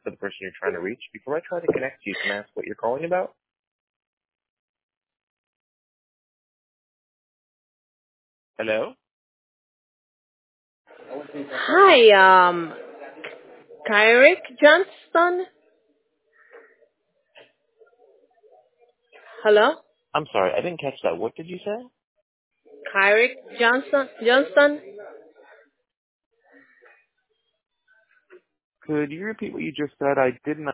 for the person you're trying to reach. Before I try to connect you, can I ask what you're calling about? Hello? Hi, Kyrick Johnston? Hello? I'm sorry, I didn't catch that. What did you say? Kyrick Johnston? Could you repeat what you just said? I didn't